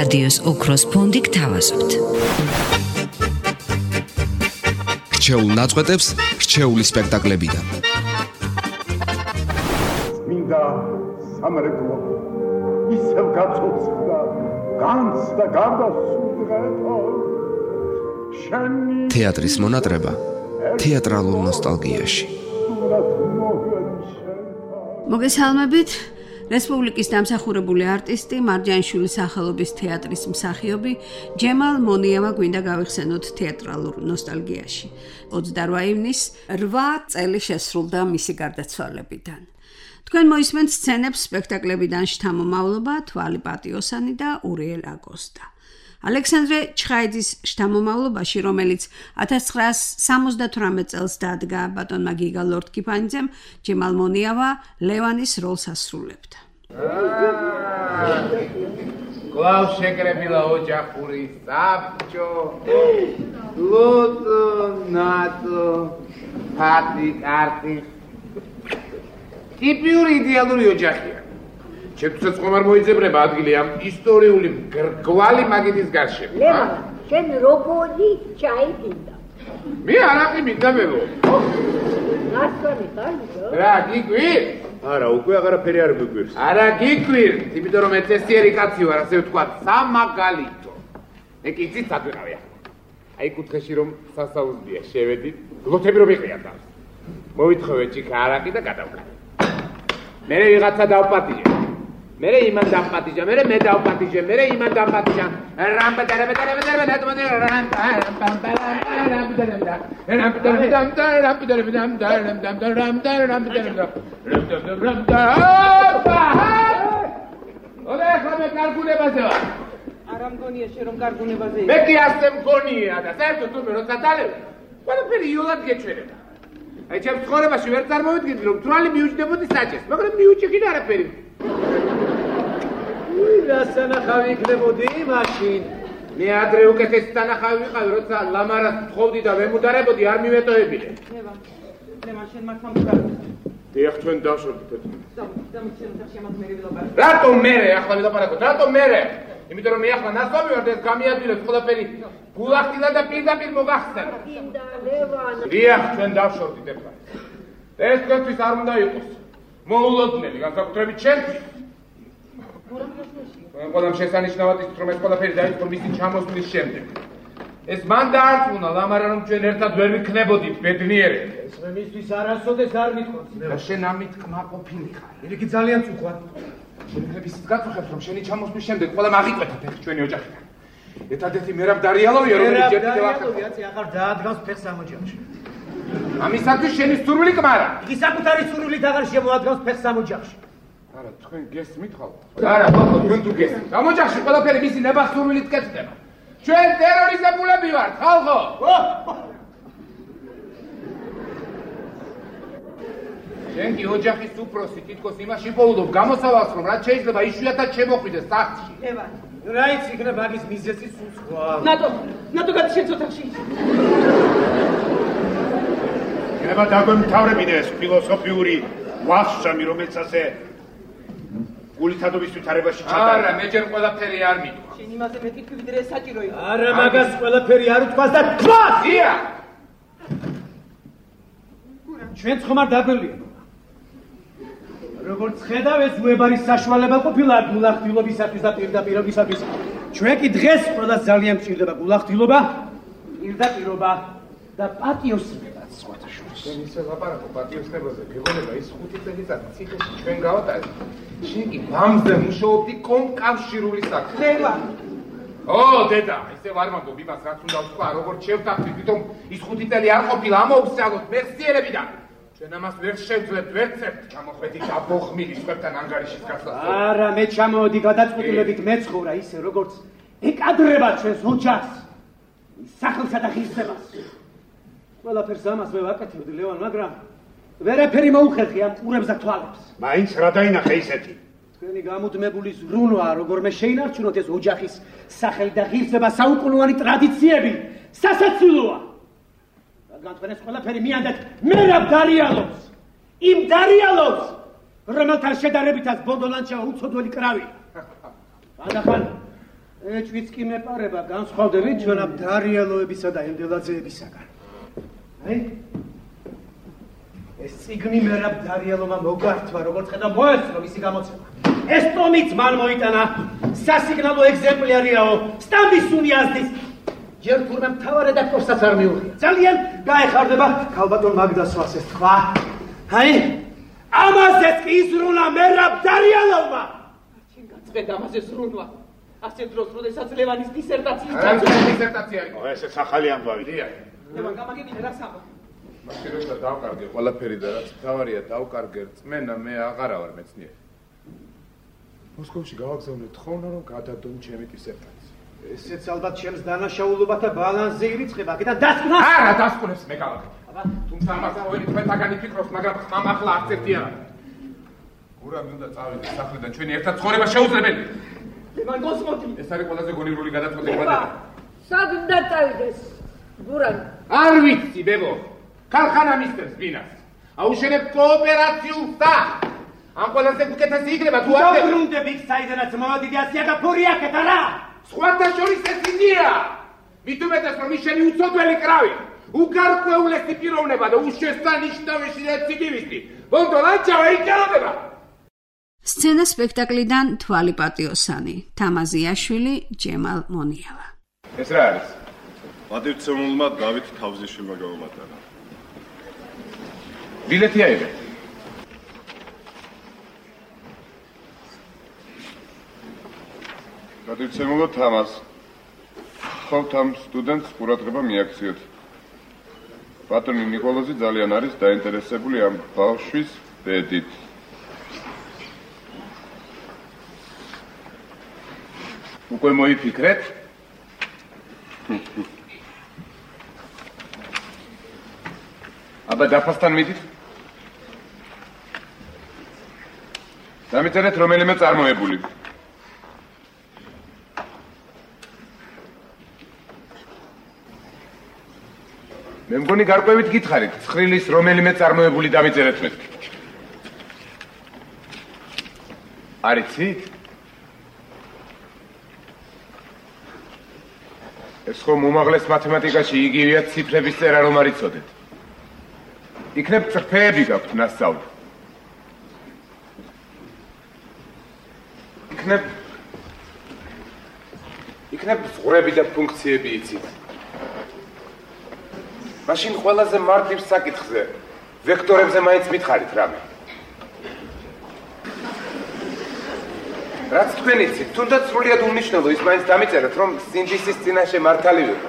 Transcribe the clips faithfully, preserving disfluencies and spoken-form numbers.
რადიოს ოქროს ფონდი გთავაზობთ. რჩეულ ნაწყვეტებს რჩეული სპექტაკლებიდან. მინდა სამრეკლო ისევ გაწოცდა განცდა გარდასულიყვება შენი თეატრის მონატრება თეატრალურ ნოსტალგიაში. მოგესალმებით, რესპუბლიკის დამსახურებული არტისტი მარჯანიშვილის სახელობის თეატრის მსახიობი ჯემალ მონიავა გვინდა გავიხსენოთ თეატრალურ ნოსტალგიაში. ოცდაორ ივნის რვა წელი შესრულდა მისი გარდაცვალებიდან. თქვენ მოისმენთ სცენებს სპექტაკლებიდან შთამომავლობა თვალი პატიოსანი და ურიელ აკოსტა. ალექსანდრე ჩხაიძის შთამომავლობაში, რომელიც ათას ცხრაას სამოცდათვრამეტ წელს დადგა ბატონმა გიგა ლორთქიფანიძემ, ჯემალ მონიავა ლევანის როლს ასრულებდა. კვლავ შეკრებილა ოჯახური საბჭო, ლოტო, ნატო, ფატი, კარტი. ტიპიური იდეალური ოჯახია. ჩემთვისაც ხომ არ მოიძებნება ადგილი ამ ისტორიული მრგვალი მაგიდის გარშემო. ლევან, შენ როგორი ჩაი პინდა? მე არაყი მინდა მეგო. ნასვამი ხარ? რა გიგვირ? არა, უკვე აღარაფერი არ მიგვირს. არა გიგვირ, იმიტომ რომ ეცესიერი კაცი ვარ, ასე ვთქვა, სამაგალითო. მე კი იცით სად ვიყავი ახლა. აი კუთხეში რომ სასაუზმეა, შევედით, გლოთები რომ იყრია და. მოვითხოვე ჭიქა არაყი და გადავკრა. მე ვიღაცა დავპატიჟე. მერე იმან დამპატიჟა, მერე მე დავპატიჟე, მერე იმან დამპატიჟა. რამბა და რამბა და რამბა და რამბა და რამბა რამბა რამბა აი ჩემს ცხოვრებაში ვერ წარმოვიდგინდი რომ თვალი მიუჭდებოდი საჭეს, მაგრამ მიუჭიქინე არაფერი. რა სანახავი იქნებოდი მაშინ? მე ადრე უკეთესი სანახავი ვიყავი, როცა ლამარას თხოვდი და ვემუდარებოდი, არ მივეტოებინე. ლევან, ლევან შენ მაგ მომგარდით. დიახ, ჩვენ დავშორდით. დამჩენოთ შემოთ მე ვილაპარაკო. რატომ მერე ახლა ვილაპარაკოთ? რატომ მერე? იმიტომ რომ მე ახლა ნასვამი ვარ და ეს გამიადვილებს ყველაფერი გულახდილა და პირდაპირ მოგახსენე. პინდა ლევან. დიახ, ჩვენ დავშორდით ახლა. ეს თქვენთვის არ უნდა იყოს. მოულოდნელი, განსაკუთრებით ჩვენთვის. ყველამ შესანიშნავად ის რომ ეს ყველაფერი დაიწყო მისი ჩამოსვლის შემდეგ. ეს მან დაარწმუნა ლამარა რომ ჩვენ ერთად ვერ ვიქნებოდით ბედნიერები. ეს მე მისთვის არასოდეს არ მithქვას. და შენ ამით კმაყოფილი ხარ. იგი ძალიან წუხვა. შენ ხებისით გაწუხებს რომ შენი ჩამოსვლის შემდეგ ყველამ აღიკვეთა ეს ჩვენი ოჯახიდან. ერთადერთი მერაბ დარიალოვია რომელიც ჯერ დარიალოვიაც ახალ დაადგავს ფეხს ამ ოჯახში. ამისათვის შენი სურვილი კმარა. იგი საკუთარი სურვილით აღარ შემოადგენს ფეხს ამ ოჯახში. არა, თქვენ გესმით ხალხო? არა, ხალხო, თქვენ თუ გესმით. ამ ოჯახში ყველაფერი მისი ნებასურვილით კეთდება. ჩვენ ტერორიზებულები ვართ, ხალხო! შენ კი ოჯახის უფროსი თითქოს იმაში პოულობ გამოსავალს, რომ რაც შეიძლება იშვიათად შემოყვიდეს სახლში. ლევან, რა იცი იქნება მაგის მიზეზი სულ სხვა. ნატო, ნატო გადაშენ ოთახში. ება დაგვემთავრებინე ეს ფილოსოფიური ვახშამი, რომელიც ასე გულითადობის ვითარებაში ჩატარდა. არა, მე ჯერ ყველაფერი არ მithქვა. შენ იმაზე მეტი ვიდრე საჭირო იყო. არა, მაგას ყველაფერი არ უთქვას და თქვას! დია! ჩვენც ხომ არ დაგველია. როგორც ხედავ, ეს უებარი საშუალება ყოფილა გულახდილობისათვის და პირდაპირობისათვის. ჩვენ კი დღეს ყველას ძალიან გვჭირდება გულახდილობა, პირდაპირობა და პატიოსნებაც სხვათა შორის. შენ ისე ლაპარაკო პატიოსნებაზე, გეუბნება ის ხუთი წელი წინ ციხეში ჩვენ გავატარეთ. შენ კი ბამზე მუშაობდი კომკავშირული საქმე. ლევან. ო, დედა, ისე ვარ მაგობ იმას რაც უნდა ვთქვა, როგორც შევთანხმდი, თვითონ ის ხუთი წელი არ ყოფილა, ამოგვსწავლოთ მეხსიერებიდან. ჩვენ ამას ვერ შევძლებთ, ვერც ერთ ჩამოხვედით აბოხმილი სხვებთან ანგარიშის გასვლას. არა, მე ჩამოვედი გადაწყვეტილებით მეცხოვრა ისე როგორც ეკადრება ჩვენს ოჯახს, სახელსა და ღირსებას. ყველაფერს ამას მე ვაკეთებდი, ლევან, მაგრამ ვერაფერი მოუხერხე ამ ყურებს და თვალებს. მაინც რა დაინახე ისეთი? თქვენი გამუდმებული ზრუნვა, როგორმე შეინარჩუნოთ ეს ოჯახის სახელი და ღირსება, საუკუნოვანი ტრადიციები, სასაცილოა. რადგან თქვენ ეს ყველაფერი მიანდეთ მერაბ დარიალობს, იმ დარიალობს, რომელთან შედარებითაც ბონდოლანჩევა უცოდველი კრავი. ანახან ეჭვიც კი მეპარება განსხვავდებით ჩვენა დარიელოებისა და ენდელაძეებისაგან. აი ეს ციგნი მერაბ დარიელომა მოგართვა, როგორც ხედავ მოესწრო მისი გამოცემა. ეს ტომიც მან მოიტანა სასიგნალო ეგზემპლიარიაო, სტამბის უნიაზდის. ჯერ თურმე მთავარ რედაქტორსაც არ მიუღია. ძალიან გაეხარდება ქალბატონ მაგდასვას ეს თქვა. აი ამაზეც კი იზრუნა მერაბ დარიელომა. შენ გაწყვეტ ამაზე ზრუნვა. ასე დროს, როდესაც ლევანის დისერტაციის დაწვა დისერტაცია იყო. ესეც ახალი ამბავი. ლევან გამაგებინე რა სამა. მაშინ როცა დავკარგე ყველაფერი და რაც თავარია დავკარგე რწმენა მე აღარა ვარ მეცნიერი. მოსკოვში გავაგზავნე თხოვნა რომ გადადონ ჩემი დისერტაცია. ესეც ალბათ ჩემს დანაშაულობათა ბალანსზე ირიცხება. აქედან დასკვნა? არა, დასკვნებს მე გავაკეთე. აბა, თუმცა ამას ყოველი თქვენთაგანი ფიქრობს, მაგრამ ხმამ ახლა არც ერთი არა. გურამი უნდა წავიდე სახლიდან, ჩვენი ერთად ცხოვრება შეუძლებელია. ლევან გოსმოდი. ეს არის ყველაზე გონივრული გადაწყვეტილება და სად უნდა წავიდეს? გურამ. არ ვიცი, ბებო. ქარხანა მისდევს ბინას. აუშენებ კოოპერაციულ სახლს. ამ ყველაზე უკეთესი იქნება თუ არ დაბრუნდები იქ საიდანაც მოვადიდი ასიაგა ფური აქეთ არა? სხვათა შორის ეს იდეა. მით უმეტეს რომ ის შენი უცოდველი კრავი. უგარკვეულესი პიროვნება და უშესანიშნავი რეციდივისტი. ბონდო ლანჩავა იკალოდება. სცენა სპექტაკლიდან თვალი პატიოსანი, თამაზიაშვილი, ჯემალ მონიავა. ეს რა არის? პატივცემულმა დავით თავზიშვილმა გამომატანა. ბილეთი აიღე. პატივცემულო თამაზ. ხოთ ამ სტუდენტს ყურადღება მიაქციოთ. ბატონი ნიკოლოზი ძალიან არის დაინტერესებული ამ ბავშვის ბედით. უკვე მოიფიქრეთ? აბა დაფასთან მიდით? დამიწერეთ რომელიმე წარმოებული. მე მგონი გარკვევით გითხარით, ცხრილის რომელიმე წარმოებული დამიწერეთ მე. არიცით? ეს ხომ უმაღლეს მათემატიკაში იგივეა ციფრების წერა რომ არ იცოდეთ. იქნებ წრფეები გაქვთ ნასწავლი. იქნებ იქნებ ზღვრები და ფუნქციები იცით. მაშინ ყველაზე მარტივ საკითხზე ვექტორებზე მაინც მითხარით რამე. რაც თქვენ იცით, თუნდაც სრულიად უნიშნელო ის მაინც დამიწერეთ, რომ სინდისის წინაშე მართალი ვიყო.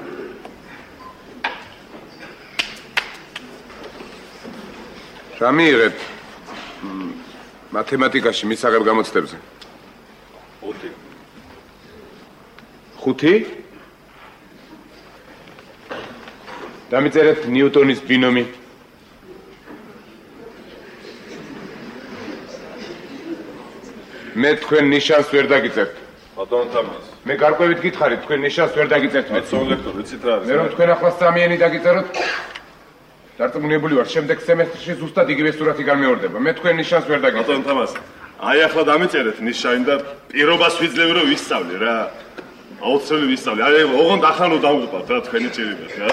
რა მიიღეთ მათემატიკაში მისაღებ გამოცდებზე? ხუთი. ხუთი? დამიწერეთ ნიუტონის ბინომი. მე თქვენ ნიშანს ვერ დაგიწერთ. ბატონ თამაზ. მე გარკვევით გითხარით, თქვენ ნიშანს ვერ დაგიწერთ მე. ბატონ ლექტორ, ვიცით რა არის? მე რომ თქვენ ახლა სამიანი დაგიწეროთ, დარწმუნებული ვარ, შემდეგ სემესტრში ზუსტად იგივე სურათი განმეორდება. მე თქვენ ნიშანს ვერ დაგიწერთ. ბატონ თამაზ. აი ახლა დამიწერეთ ნიშანი და პირობას ვიძლევი რომ ვისწავლე რა. აუცილებლად ვისწავლე. აი ოღონდ ახანო დავუყავთ რა თქვენი ჭირიბეთ რა.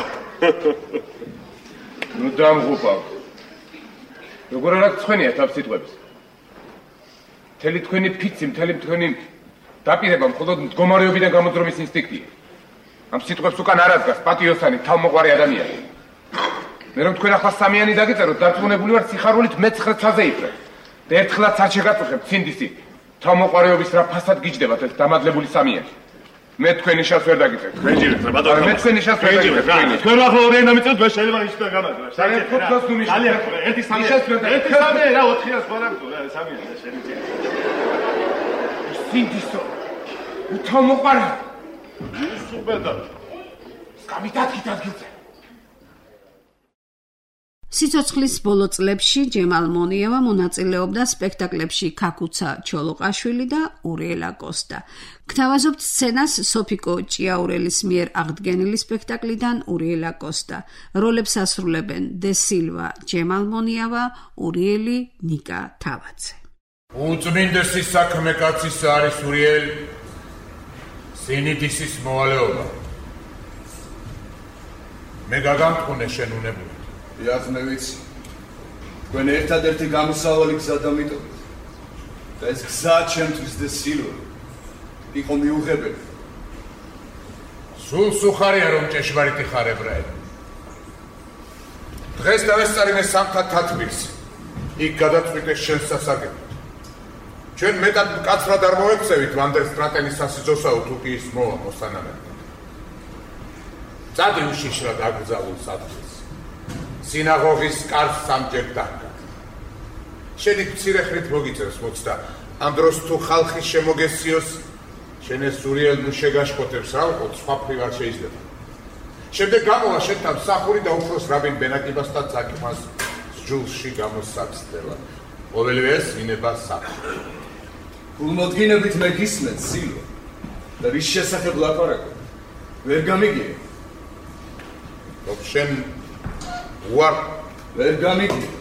ნუ დამღუპავ. როგორ არა ცხენია თავ სიტყვებს. მთელი თქვენი ფიცი, მთელი თქვენი დაპირება მხოლოდ მდგომარეობიდან გამოძრომის ინსტინქტია. ამ სიტყვებს უკან არ ადგენს პატიოსანი, თავმოყარი ადამიანი. მე რომ თქვენ ახლა სამიანი დაგიწეროთ, დარწმუნებული ვარ სიხარულით მეცხრე ცაზე იფრე. და ერთხელაც არ შეგაწუხებთ სინდისი. თავმოყარეობის რა ფასად გიჯდებათ ეს დამადლებული სამიანი. მე თქვენ ნიშანს ვერ დაგიწერთ. გეჯირეთ რა ბატონო. მე თქვენ ნიშანს ვერ დაგიწერთ. თქვენ ახლა ორი ენა მიწევთ, მე შეიძლება ისე გამაგრა. ძალიან ფოთოს ნუ ნიშნავს. ძალიან ერთი სამი. ერთი სამი რა ოთხიას ვარ აქვს რა სამი და შენი ჭი. სინდისო. თავმოყარე. სუპერდა. გამიტაკით ადგილზე. სიცოცხლის ბოლო წლებში ჯემალ მონიავა მონაწილეობდა სპექტაკლებში ქაქუცა ჩოლოყაშვილი და ურიელა კოსტა. გთავაზობთ სცენას სოფიკო ჭიაურელის მიერ აღდგენილი სპექტაკლიდან ურიელა კოსტა. როლებს ასრულებენ დე სილვა ჯემალ მონიავა, ურიელი ნიკა თავაძე. უწმინდესი საქმე კაცის არის ურიელი. სინიდისის მოვალეობა. მე გაგამტყუნე შენ უნებურად. დიახ, მე ვიცი. თქვენ ერთადერთი გამოსავალი გზა დამიტოვეთ. და ეს გზა ჩემთვის და სილვა იყო მიუღებელი. სულ სუხარია რომ ჭეშმარიტი ხარ ებრაელი. დღეს დავესწარინე სამთა თათბირს. იქ გადაწყვიტე შენს სასარგებლოდ. ჩვენ მეტად მკაცრად არ მოექცევით ვანდერსტრატენის სასიძოსაო თუ კი ის მოვა მოსანანად. წადი უშიშრად აკრძალულ სადგილს. სინაგოგის კარს სამჯერ დაგა. შენი მცირე ხრით მოგიწევს მოცდა. ამ დროს თუ ხალხი შემოგესიოს, შენ ეს სურიელ ნუ შეგაშფოთებს რა ვიყოთ, სხვა ფრი არ შეიძლება. შემდეგ გამოვა შენთან მსახური და უფროს რაბინ ბენაკიბასთან წაკითხავს სჯულში გამოსაცდელა. ყოველივე ეს ინება საფრთხე. გულმოდგინებით მე გისმენთ სილვა და რის შესახებ ლაპარაკობ. ვერ გამიგია. რომ შენ უარ ვერ გამიგია.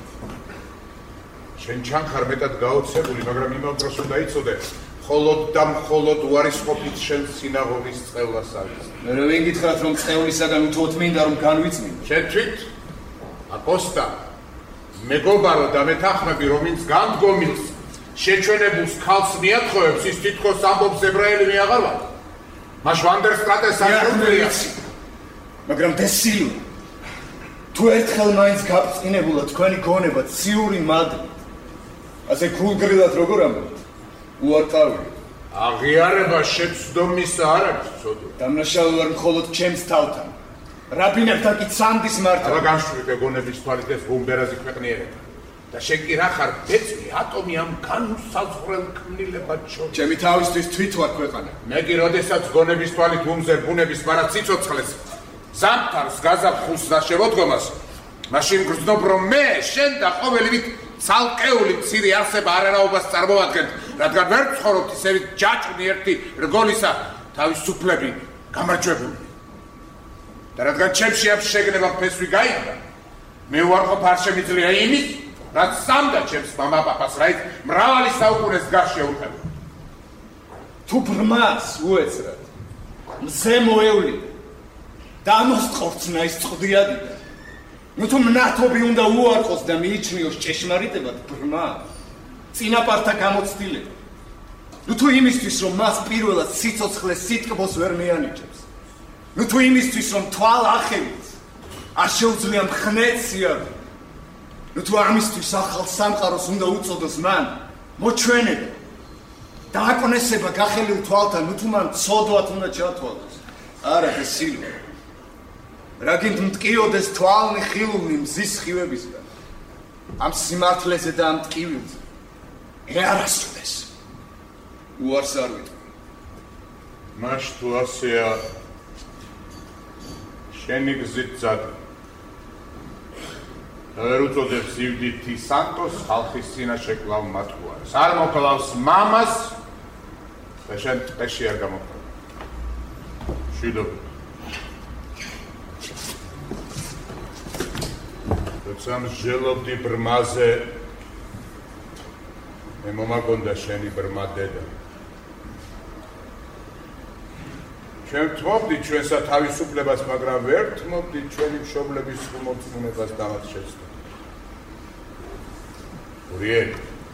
შენ ჩანხარ მეტად გაოცებული, მაგრამ იმავ დროს უნდა იცოდე, მხოლოდ და მხოლოდ უარისყოფით შენ სინაგოგის წევლას არის. მე რომ ვიგითხრათ რომ წევლისაგან უთუოდ მინდა რომ განვიწმინდო. შენ თვით აკოსტა მეგობარო და მეთანხმები რომ ინც განდგომილს შეჩვენებულს ქალს მიათხოვებს ის თითქოს ამბობს ებრაელი მე აღარ ვარ. მას ვანდერსტრატეს ასრულია. მაგრამ დესილვა თუ ერთხელ მაინც გაბწყინებულა თქვენი გონება ციური მადლით ასე გულგრილად როგორ ამბობთ? უარყავია. აღიარება შეცდომისა არ არის ცოდო. დამნაშავე ვარ მხოლოდ ჩემს თავთან. რაბინებთან კი ცამდის მართა. აბა განშვიდე გონების თვალით ეს ბუმბერაზი ქვეყნიერება. და შენ კი რა ხარ ბეწვი ატომი ამ განუსაზღვრელ ქმნილებად შორის. ჩემი თავისთვის თვით ვარ ქვეყანა. მე კი როდესაც გონების თვალით უმზერ ბუნების მარა ციცოცხლეს ზამთარს გაზაფხულს და შევოდგომას მაშინ გრძნობ რომ მე შენ და ყოველივით ცალკეული მცირე არსება არარაობას წარმოვადგენთ, რადგან ვერ ცხოვრობთ ისევით ჯაჭვი ერთი რგოლისა თავისუფლები გამარჯვებული. და რადგან ჩემში ამ შეგნებამ ფესვი გაიგდა, მე უარყოფ არ შემიძლია იმის, რაც სამდა ჩემს მამა-პაპას, რაით მრავალი საუკუნეს გარს შეუყევი. თუ ბრმას უეცრად, მზე მოევლი და ამოსწყორცნა ის წყდიადიდა. ნუ თუ მნათობი უნდა უარყოს და მიიჩნიოს ჭეშმარიტებად ბრმა, წინაპართა გამოცდილება. ნუ თუ იმისთვის, რომ მას პირველად სიცოცხლე სიტკბოს ვერ მიანიჭებს. ნუ თუ იმისთვის, რომ თვალ ახევით არ შეუძლია მხნეთ სიარული. ნუ თუ ამისთვის ახალ სამყაროს უნდა უწოდოს მან მოჩვენება და აკონესება გახელილ თვალთან, ნუ თუ მან ცოდვად უნდა ჩათვალოს. არა და სილვა რა გინდ მტკიოდეს თვალნი ხილული მზის სხივებისგან ამ სიმართლეზე და ამ ტკივილზე ე არასოდეს უარს არ ვიტყვი. მაშ თუ ასეა შენი გზით წადი. და ვერ უწოდებს ივდითი სანტოს ხალხის წინაშე კვლავ მათქუარს. არ მოკლავს მამას და შენ ტყეში არ გამოკლავ. შვიდობ. როცა მსჯელობდი ბრმაზე, მე მომაგონდა შენი ბრმა დედა. ჩვენ თმობდი ჩვენსა თავისუფლებას, მაგრამ ვერ თმობდი ჩვენი მშობლების ხუმორწმუნებას და მათ შეცდომას. ურიელი,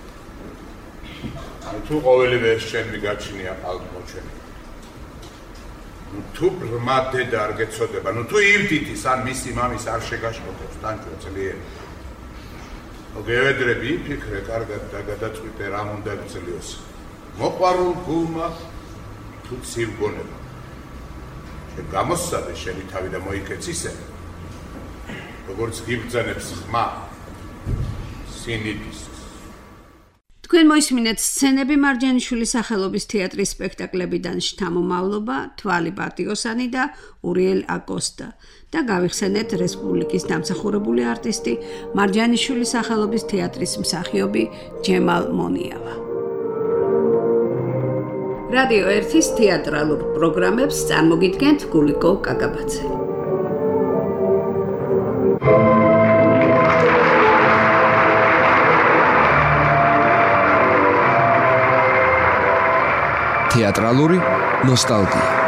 თუ ყოველივე ეს შენ მიგაჩნია ხალხმოჩვენილი. ნუ თუ ბრმა დედა არ გეცოდება, ნუ თუ ივდითის ან მისი მამის არ შეგაშფოთებს თანჯვა ძლიერი. მოგევედრები, იფიქრე კარგად და გადაწყვიტე რამ უნდა გძლიოს. მოყვარულ გულმა თუ ცივ გონება. შენ გამოსცადე შენი თავი და მოიქეც ისე, როგორც გიბრძანებს ხმა სინიდის. თქვენ მოისმინეთ სცენები მარჯანიშვილის სახელობის თეატრის სპექტაკლებიდან შთამომავლობა, თვალი პატიოსანი და ურიელ აკოსტა და გავიხსენეთ რესპუბლიკის დამსახურებული არტისტი მარჯანიშვილის სახელობის თეატრის მსახიობი ჯემალ მონიავა. რადიო ერთის თეატრალურ პროგრამებს წარმოგიდგენთ გულიკო კაკაბაძე. თეატრალური ნოსტალგია.